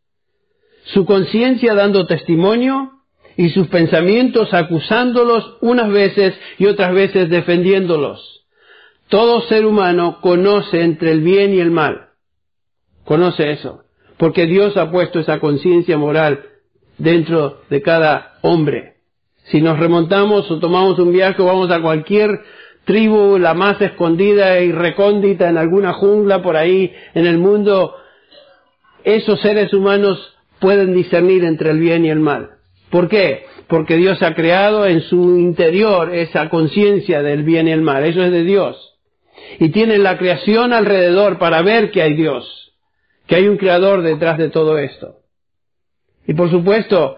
Speaker 1: Su conciencia dando testimonio y sus pensamientos acusándolos unas veces y otras veces defendiéndolos. Todo ser humano conoce entre el bien y el mal. Conoce eso. Porque Dios ha puesto esa conciencia moral dentro de cada hombre. Si nos remontamos o tomamos un viaje o vamos a cualquier tribu, la más escondida y recóndita en alguna jungla por ahí en el mundo, esos seres humanos pueden discernir entre el bien y el mal. ¿Por qué? Porque Dios ha creado en su interior esa conciencia del bien y el mal. Eso es de Dios. Y tienen la creación alrededor para ver que hay Dios, que hay un creador detrás de todo esto. Y por supuesto,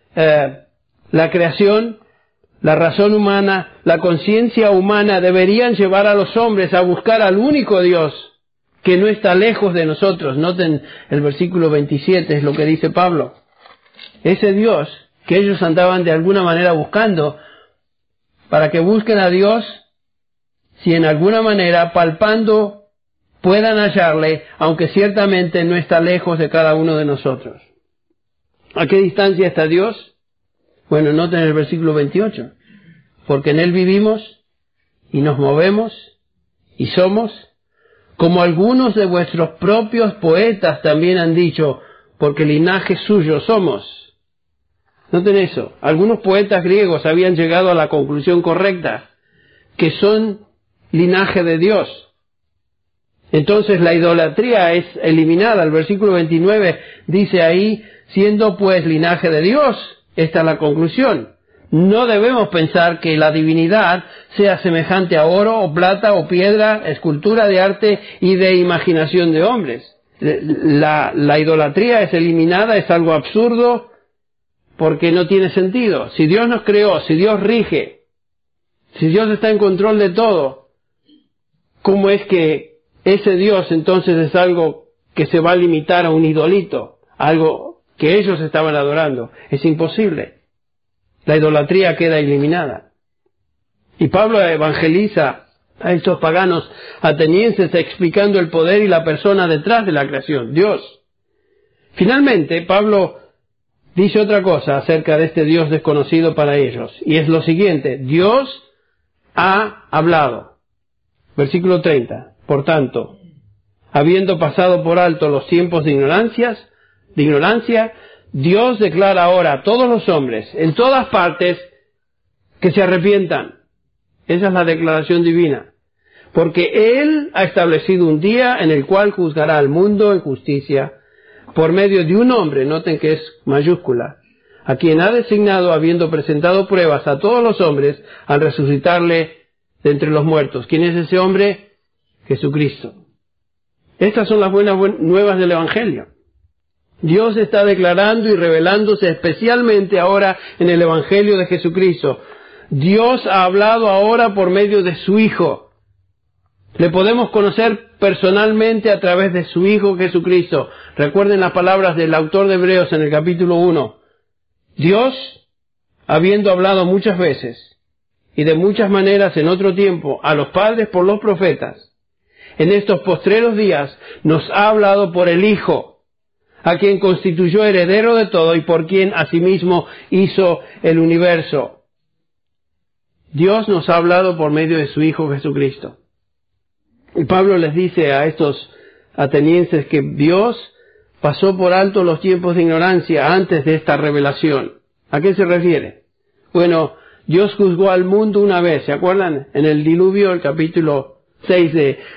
Speaker 1: la creación, la razón humana, la conciencia humana deberían llevar a los hombres a buscar al único Dios que no está lejos de nosotros. Noten el versículo 27, es lo que dice Pablo. Ese Dios que ellos andaban de alguna manera buscando, para que busquen a Dios, si en alguna manera, palpando, puedan hallarle, aunque ciertamente no está lejos de cada uno de nosotros. ¿A qué distancia está Dios? Bueno, noten el versículo 28. Porque en Él vivimos, y nos movemos, y somos, como algunos de vuestros propios poetas también han dicho, porque linaje suyo somos. Noten eso. Algunos poetas griegos habían llegado a la conclusión correcta, que son linaje de Dios. Entonces la idolatría es eliminada. El versículo 29 dice ahí, siendo pues linaje de Dios, esta es la conclusión. No debemos pensar que la divinidad sea semejante a oro o plata o piedra, escultura de arte y de imaginación de hombres. La idolatría es eliminada, es algo absurdo porque no tiene sentido. Si Dios nos creó, si Dios rige, si Dios está en control de todo, ¿cómo es que ese Dios entonces es algo que se va a limitar a un idolito? Algo que ellos estaban adorando. Es imposible. La idolatría queda eliminada. Y Pablo evangeliza a estos paganos atenienses explicando el poder y la persona detrás de la creación, Dios. Finalmente, Pablo dice otra cosa acerca de este Dios desconocido para ellos, y es lo siguiente: Dios ha hablado. Versículo 30. Por tanto, habiendo pasado por alto los tiempos de ignorancia, Dios declara ahora a todos los hombres, en todas partes, que se arrepientan. Esa es la declaración divina. Porque Él ha establecido un día en el cual juzgará al mundo en justicia, por medio de un hombre, noten que es mayúscula, a quien ha designado, habiendo presentado pruebas a todos los hombres, al resucitarle de entre los muertos. ¿Quién es ese hombre? Jesucristo. Estas son las buenas nuevas del Evangelio. Dios está declarando y revelándose especialmente ahora en el Evangelio de Jesucristo. Dios ha hablado ahora por medio de su Hijo. Le podemos conocer personalmente a través de su Hijo Jesucristo. Recuerden las palabras del autor de Hebreos en el capítulo 1. Dios, habiendo hablado muchas veces y de muchas maneras en otro tiempo a los padres por los profetas, en estos postreros días nos ha hablado por el Hijo, a quien constituyó heredero de todo y por quien asimismo hizo el universo. Dios nos ha hablado por medio de su Hijo Jesucristo. Y Pablo les dice a estos atenienses que Dios pasó por alto los tiempos de ignorancia antes de esta revelación. ¿A qué se refiere? Bueno, Dios juzgó al mundo una vez, ¿se acuerdan? En el diluvio, el capítulo 6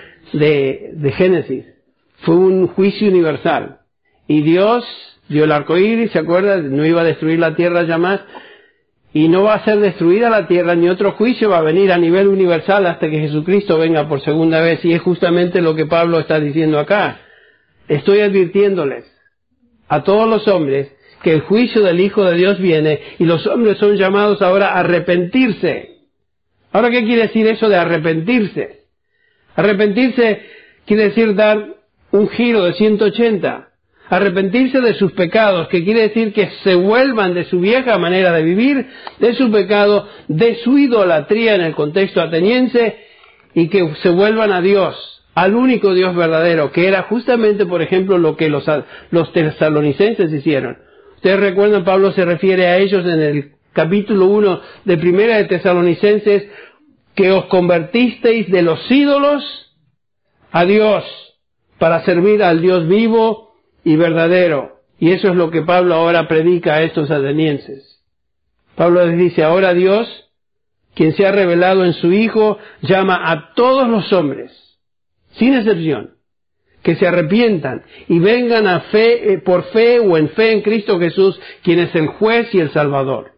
Speaker 1: de Génesis. Fue un juicio universal. Y Dios dio el arco iris, ¿se acuerdan? No iba a destruir la tierra ya más. Y no va a ser destruida la tierra, ni otro juicio va a venir a nivel universal hasta que Jesucristo venga por segunda vez. Y es justamente lo que Pablo está diciendo acá. Estoy advirtiéndoles a todos los hombres que el juicio del Hijo de Dios viene y los hombres son llamados ahora a arrepentirse. Ahora, ¿qué quiere decir eso de arrepentirse? Arrepentirse quiere decir dar un giro de 180. Arrepentirse de sus pecados, que quiere decir que se vuelvan de su vieja manera de vivir, de su pecado, de su idolatría en el contexto ateniense, y que se vuelvan a Dios, al único Dios verdadero, que era justamente, por ejemplo, lo que los tesalonicenses hicieron. Ustedes recuerdan, Pablo se refiere a ellos en el capítulo 1 de Primera de Tesalonicenses, que os convertisteis de los ídolos a Dios, para servir al Dios vivo y verdadero. Y eso es lo que Pablo ahora predica a estos atenienses. Pablo les dice, ahora Dios, quien se ha revelado en su Hijo, llama a todos los hombres, sin excepción, que se arrepientan y vengan a fe, por fe o en fe en Cristo Jesús, quien es el juez y el Salvador.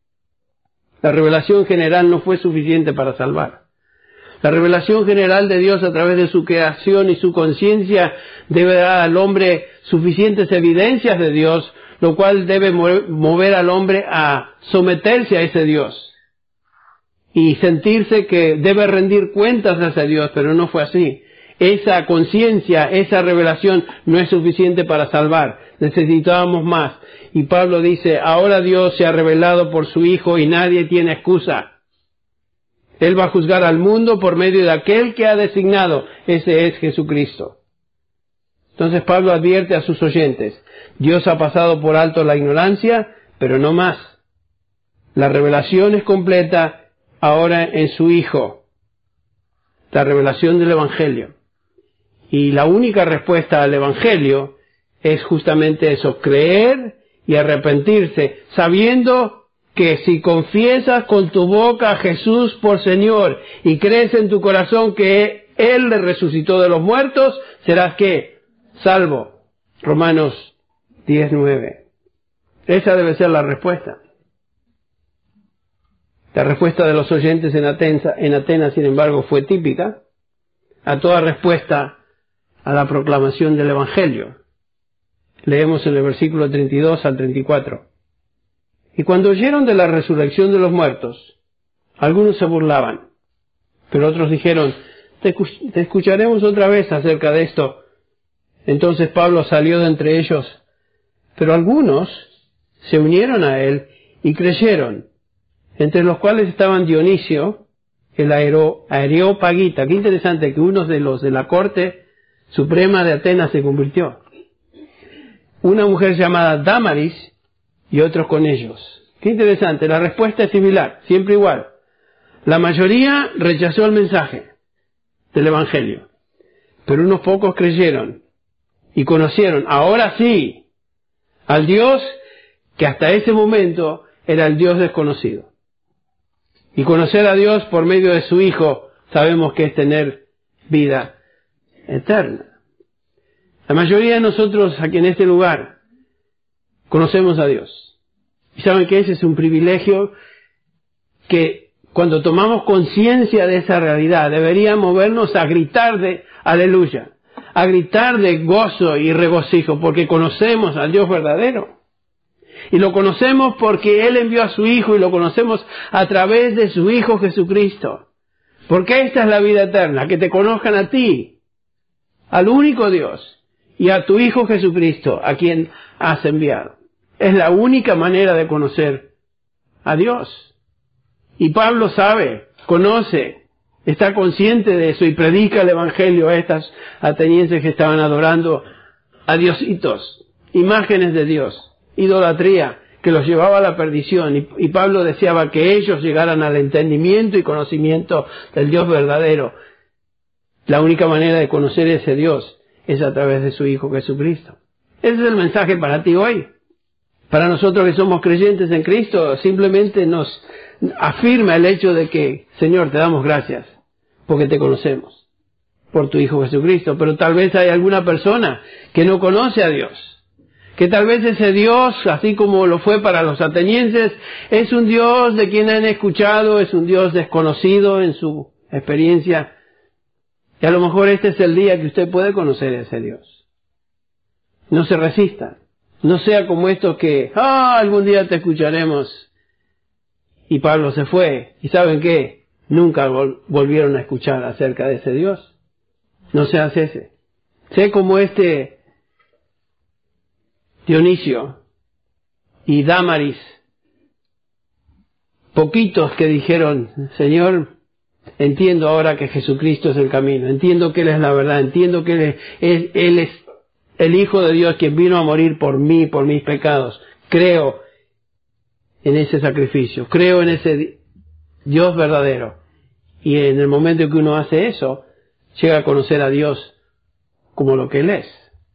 Speaker 1: La revelación general no fue suficiente para salvar. La revelación general de Dios a través de su creación y su conciencia debe dar al hombre suficientes evidencias de Dios, lo cual debe mover al hombre a someterse a ese Dios y sentirse que debe rendir cuentas a ese Dios, pero no fue así. Esa conciencia, esa revelación no es suficiente para salvar. Necesitábamos más. Y Pablo dice, ahora Dios se ha revelado por su Hijo y nadie tiene excusa. Él va a juzgar al mundo por medio de aquel que ha designado. Ese es Jesucristo. Entonces Pablo advierte a sus oyentes, Dios ha pasado por alto la ignorancia, pero no más. La revelación es completa ahora en su Hijo. La revelación del Evangelio. Y la única respuesta al Evangelio es justamente eso, creer y arrepentirse, sabiendo que si confiesas con tu boca a Jesús por Señor y crees en tu corazón que Él le resucitó de los muertos, serás ¿qué? Salvo. Romanos 10:9. Esa debe ser la respuesta. La respuesta de los oyentes en Atenas, sin embargo, fue típica a toda respuesta a la proclamación del Evangelio. Leemos en el versículo 32 al 34. Y cuando oyeron de la resurrección de los muertos, algunos se burlaban, pero otros dijeron, te escucharemos otra vez acerca de esto. Entonces Pablo salió de entre ellos, pero algunos se unieron a él y creyeron, entre los cuales estaban Dionisio, el Areópagita. Qué interesante que uno de los de la corte suprema de Atenas se convirtió. Una mujer llamada Dámaris y otros con ellos. Qué interesante, la respuesta es similar, siempre igual. La mayoría rechazó el mensaje del Evangelio, pero unos pocos creyeron y conocieron, ahora sí, al Dios que hasta ese momento era el Dios desconocido. Y conocer a Dios por medio de su Hijo, sabemos que es tener vida eterna. La mayoría de nosotros aquí en este lugar conocemos a Dios. Y saben que ese es un privilegio que cuando tomamos conciencia de esa realidad debería movernos a gritar de aleluya, a gritar de gozo y regocijo porque conocemos al Dios verdadero. Y lo conocemos porque Él envió a su Hijo y lo conocemos a través de su Hijo Jesucristo. Porque esta es la vida eterna, que te conozcan a ti, al único Dios, y a tu Hijo Jesucristo, a quien has enviado. Es la única manera de conocer a Dios. Y Pablo sabe, conoce, está consciente de eso y predica el Evangelio a estas atenienses que estaban adorando a diositos, imágenes de Dios, idolatría que los llevaba a la perdición. Y Pablo deseaba que ellos llegaran al entendimiento y conocimiento del Dios verdadero. La única manera de conocer ese Dios es a través de su Hijo Jesucristo. Ese es el mensaje para ti hoy. Para nosotros que somos creyentes en Cristo, simplemente nos afirma el hecho de que, Señor, te damos gracias porque te conocemos por tu Hijo Jesucristo. Pero tal vez hay alguna persona que no conoce a Dios, que tal vez ese Dios, así como lo fue para los atenienses, es un Dios de quien han escuchado, es un Dios desconocido en su experiencia. Y a lo mejor este es el día que usted puede conocer a ese Dios. No se resista. No sea como estos que, algún día te escucharemos. Y Pablo se fue. ¿Y saben qué? Nunca volvieron a escuchar acerca de ese Dios. No seas ese. Sé como este Dionisio y Dámaris, poquitos que dijeron, Señor, entiendo ahora que Jesucristo es el camino, entiendo que Él es la verdad, entiendo que Él es el Hijo de Dios quien vino a morir por mí, por mis pecados. Creo en ese sacrificio, creo en ese Dios verdadero. Y en el momento en que uno hace eso, llega a conocer a Dios como lo que Él es.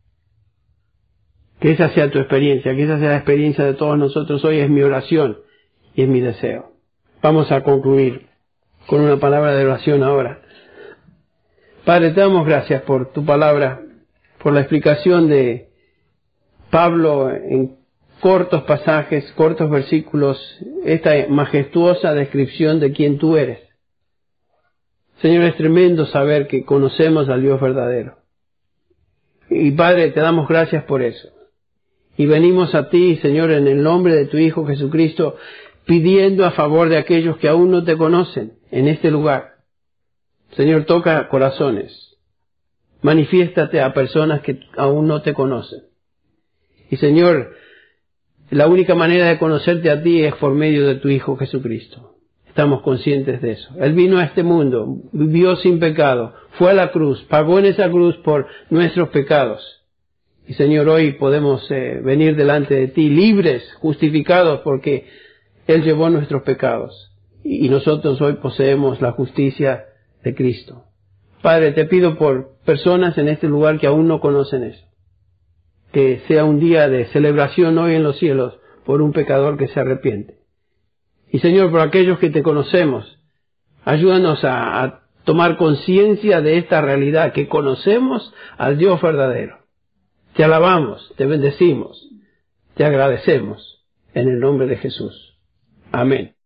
Speaker 1: Que esa sea tu experiencia, que esa sea la experiencia de todos nosotros hoy, es mi oración y es mi deseo. Vamos a concluir con una palabra de oración ahora. Padre, te damos gracias por tu palabra, por la explicación de Pablo en cortos pasajes, cortos versículos, esta majestuosa descripción de quién tú eres. Señor, es tremendo saber que conocemos al Dios verdadero. Y Padre, te damos gracias por eso. Y venimos a ti, Señor, en el nombre de tu Hijo Jesucristo, pidiendo a favor de aquellos que aún no te conocen en este lugar. Señor, toca corazones. Manifiéstate a personas que aún no te conocen. Y Señor, la única manera de conocerte a ti es por medio de tu Hijo Jesucristo. Estamos conscientes de eso. Él vino a este mundo, vivió sin pecado, fue a la cruz, pagó en esa cruz por nuestros pecados. Y Señor, hoy podemos venir delante de ti libres, justificados, porque Él llevó nuestros pecados. Y nosotros hoy poseemos la justicia de Cristo. Padre, te pido por personas en este lugar que aún no conocen eso. Que sea un día de celebración hoy en los cielos por un pecador que se arrepiente. Y Señor, por aquellos que te conocemos, ayúdanos a tomar conciencia de esta realidad, que conocemos al Dios verdadero. Te alabamos, te bendecimos, te agradecemos en el nombre de Jesús. Amén.